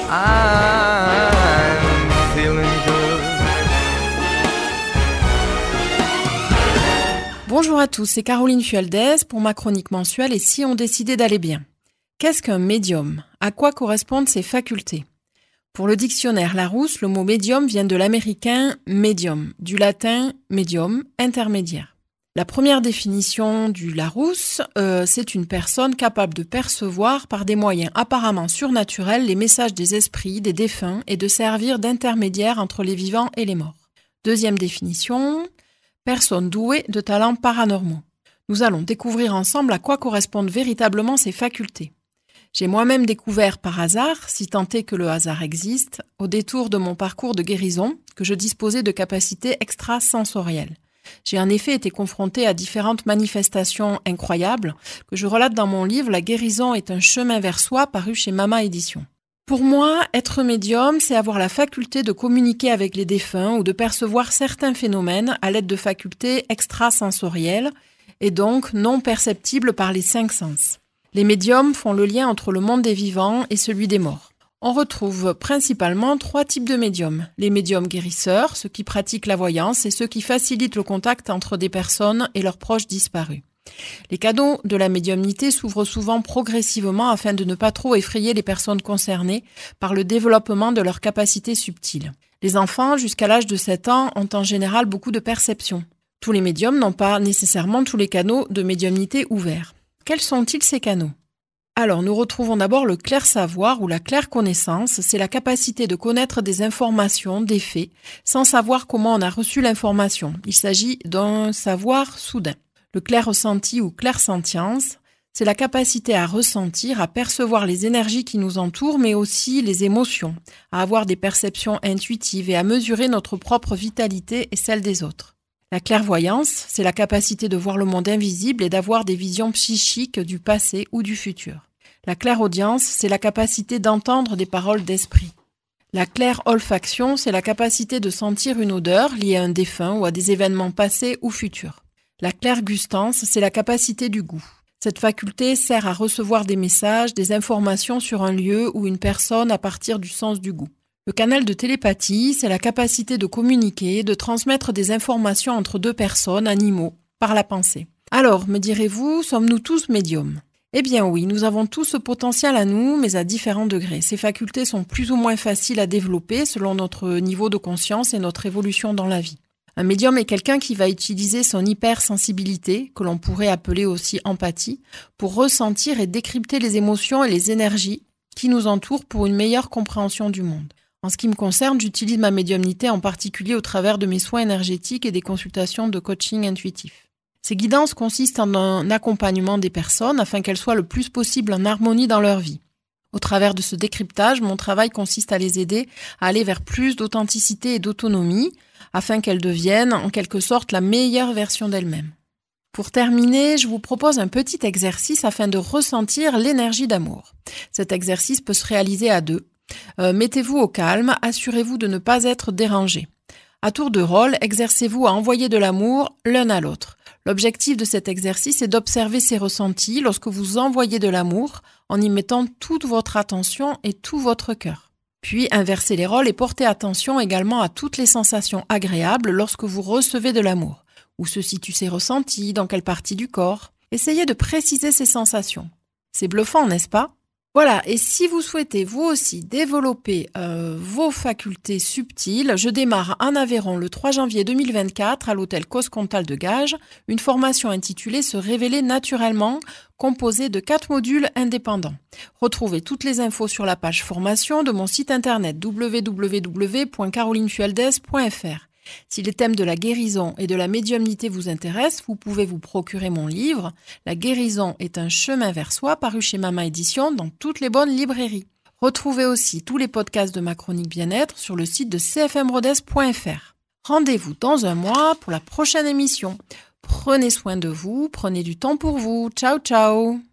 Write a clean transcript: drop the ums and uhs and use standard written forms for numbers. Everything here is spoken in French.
I'm feeling good. Bonjour à tous, c'est Caroline Fualdès pour ma chronique mensuelle et si on décidait d'aller bien. Qu'est-ce qu'un médium ? À quoi correspondent ses facultés ? Pour le dictionnaire Larousse, le mot médium vient de l'américain medium, du latin medium, intermédiaire. La première définition du Larousse, c'est une personne capable de percevoir par des moyens apparemment surnaturels les messages des esprits, des défunts et de servir d'intermédiaire entre les vivants et les morts. Deuxième définition, personne douée de talents paranormaux. Nous allons découvrir ensemble à quoi correspondent véritablement ces facultés. J'ai moi-même découvert par hasard, si tant est que le hasard existe, au détour de mon parcours de guérison, que je disposais de capacités extrasensorielles. J'ai en effet été confrontée à différentes manifestations incroyables que je relate dans mon livre « La guérison est un chemin vers soi » paru chez Mama Édition. Pour moi, être médium, c'est avoir la faculté de communiquer avec les défunts ou de percevoir certains phénomènes à l'aide de facultés extrasensorielles et donc non perceptibles par les 5 sens. Les médiums font le lien entre le monde des vivants et celui des morts. On retrouve principalement 3 types de médiums. Les médiums guérisseurs, ceux qui pratiquent la voyance et ceux qui facilitent le contact entre des personnes et leurs proches disparus. Les canaux de la médiumnité s'ouvrent souvent progressivement afin de ne pas trop effrayer les personnes concernées par le développement de leurs capacités subtiles. Les enfants, jusqu'à l'âge de 7 ans, ont en général beaucoup de perceptions. Tous les médiums n'ont pas nécessairement tous les canaux de médiumnité ouverts. Quels sont-ils ces canaux ? Alors, nous retrouvons d'abord le clair-savoir ou la clair-connaissance, c'est la capacité de connaître des informations, des faits, sans savoir comment on a reçu l'information. Il s'agit d'un savoir soudain. Le clair-ressenti ou clair-sentience, c'est la capacité à ressentir, à percevoir les énergies qui nous entourent, mais aussi les émotions, à avoir des perceptions intuitives et à mesurer notre propre vitalité et celle des autres. La clairvoyance, c'est la capacité de voir le monde invisible et d'avoir des visions psychiques du passé ou du futur. La clairaudience, c'est la capacité d'entendre des paroles d'esprit. La clair-olfaction, c'est la capacité de sentir une odeur liée à un défunt ou à des événements passés ou futurs. La clairgustance, c'est la capacité du goût. Cette faculté sert à recevoir des messages, des informations sur un lieu ou une personne à partir du sens du goût. Le canal de télépathie, c'est la capacité de communiquer, de transmettre des informations entre 2 personnes, animaux, par la pensée. Alors, me direz-vous, sommes-nous tous médiums ? Eh bien oui, nous avons tous ce potentiel à nous, mais à différents degrés. Ces facultés sont plus ou moins faciles à développer selon notre niveau de conscience et notre évolution dans la vie. Un médium est quelqu'un qui va utiliser son hypersensibilité, que l'on pourrait appeler aussi empathie, pour ressentir et décrypter les émotions et les énergies qui nous entourent pour une meilleure compréhension du monde. En ce qui me concerne, j'utilise ma médiumnité en particulier au travers de mes soins énergétiques et des consultations de coaching intuitif. Ces guidances consistent en un accompagnement des personnes afin qu'elles soient le plus possible en harmonie dans leur vie. Au travers de ce décryptage, mon travail consiste à les aider à aller vers plus d'authenticité et d'autonomie afin qu'elles deviennent en quelque sorte la meilleure version d'elles-mêmes. Pour terminer, je vous propose un petit exercice afin de ressentir l'énergie d'amour. Cet exercice peut se réaliser à 2. Mettez-vous au calme, assurez-vous de ne pas être dérangé. À tour de rôle, exercez-vous à envoyer de l'amour l'un à l'autre. L'objectif de cet exercice est d'observer ces ressentis lorsque vous envoyez de l'amour en y mettant toute votre attention et tout votre cœur. Puis inversez les rôles et portez attention également à toutes les sensations agréables lorsque vous recevez de l'amour. Où se situent ces ressentis, dans quelle partie du corps ? Essayez de préciser ces sensations. C'est bluffant, n'est-ce pas ? Voilà, et si vous souhaitez vous aussi développer vos facultés subtiles, je démarre en Aveyron le 3 janvier 2024 à l'hôtel Coscontal de Gages, une formation intitulée « Se révéler naturellement » composée de 4 modules indépendants. Retrouvez toutes les infos sur la page formation de mon site internet www.carolinefualdès.fr. Si les thèmes de la guérison et de la médiumnité vous intéressent, vous pouvez vous procurer mon livre « La guérison est un chemin vers soi » paru chez Mama Édition dans toutes les bonnes librairies. Retrouvez aussi tous les podcasts de ma chronique bien-être sur le site de cfmrodez.fr. Rendez-vous dans un mois pour la prochaine émission. Prenez soin de vous, prenez du temps pour vous. Ciao, ciao!